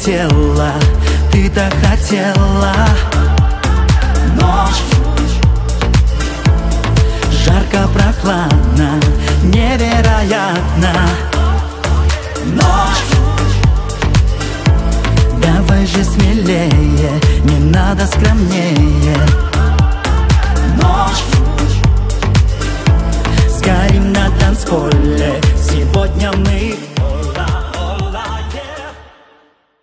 хотела, ты так хотела. Ночь, жарко, прохладно, невероятно. Ночь, давай же смелее, не надо скромнее. Ночь,